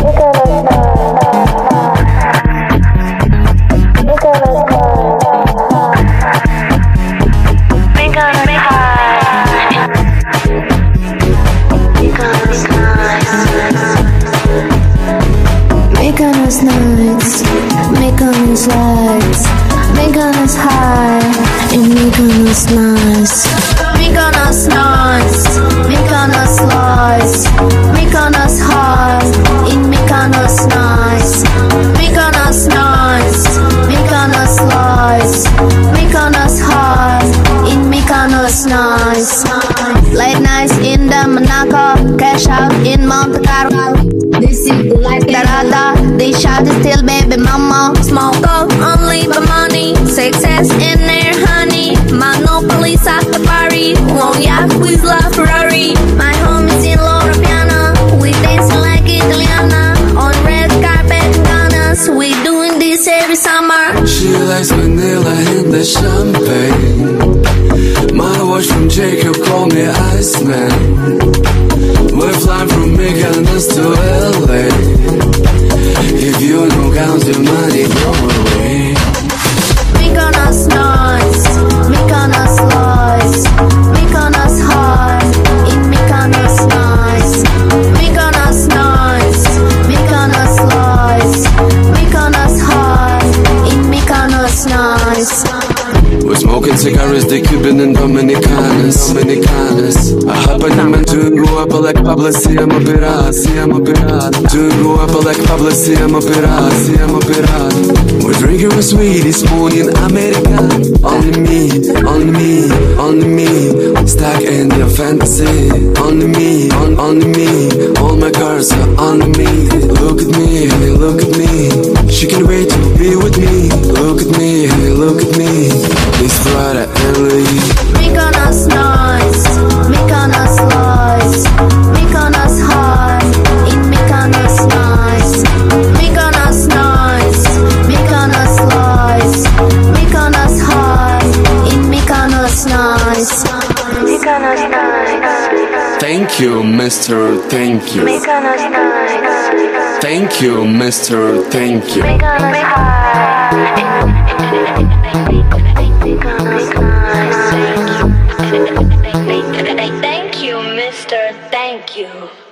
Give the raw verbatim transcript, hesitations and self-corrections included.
Mykonos nights, Mykonos lights, Mykonos high, in Mykonos nights. Mykonos nights, Mykonos lights, Mykonos high, in Mykonos nights. Mykonos nights, Mykonos lights, Mykonos high, in Mykonos nights. Late nights in the Monaco, cash out in Monte Carlo. They see the light that they shout still baby mama. Smoke up only for money, success in their honey. Monopolies at the party, one yacht with La Ferrari. My home is in Loro Piana, we dancing like Italiana on red carpet in Ghana. We doing this every summer. She likes vanilla in the champagne. My watch from Jacob call me Iceman. We're flying from Mykonos to L A. If you don't count your money, go away. Mykonos nights, Mykonos lights, Mykonos high, in Mykonos nights. Mykonos nights, Mykonos lights, Mykonos high, in Mykonos nights. We're smoking cigarettes, they Cuban and Dominicanas, Dominicanas. I hop on them and go up like Pablo, see I'm a pirata, see I'm a pirata. Go up like Pablo, see I'm a pirata, see I'm a pirata. We're drinking a sweetie spoon in America. Only me, only me, only me. Stuck in your fantasy. Only me, on, only me. All my cars are on me. Look at me, look at me. She can't wait to be with me. Look at me, look at me. It's Friday and leave. Mykonos nights, Mykonos lights, Mykonos high, in Mykonos nights. Mykonos nights, Mykonos lights, Mykonos high, in Mykonos nights. Mykonos nights. Thank you, mister, thank you. Mykonos nights. Thank you, mister, thank you. Mykonos high. Thank you, mister. Thank you.